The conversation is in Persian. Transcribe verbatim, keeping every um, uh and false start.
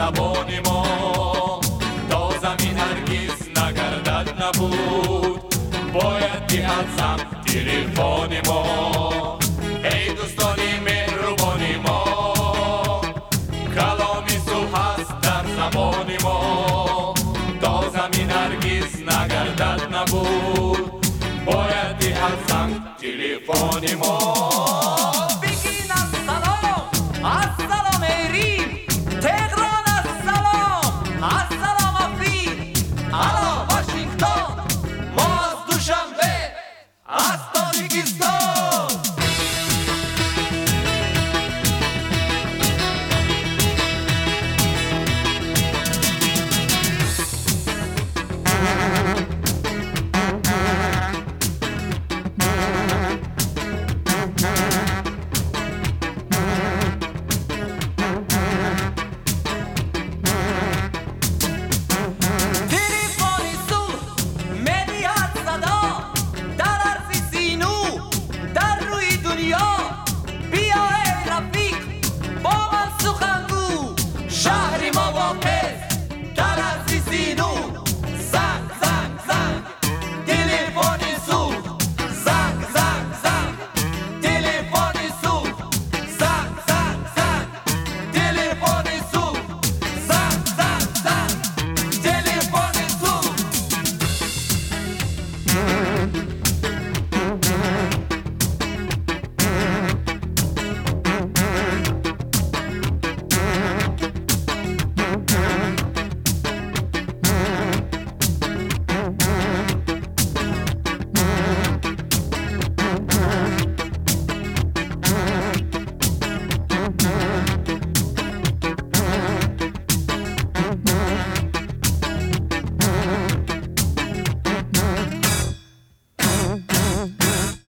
زبان ما تا زمین هرگز نگردد نبود باید دهد تلفن ما. ای دوستانی مهربانی ما کلام صلح است در زبان ما تا زمین هرگز نگردد نبود باید دهد تلفن ما. بگین السلام السلام ایریم تهران السلام السلام افرین الا واشنگتن ما از دوشنبه از تاجیکستان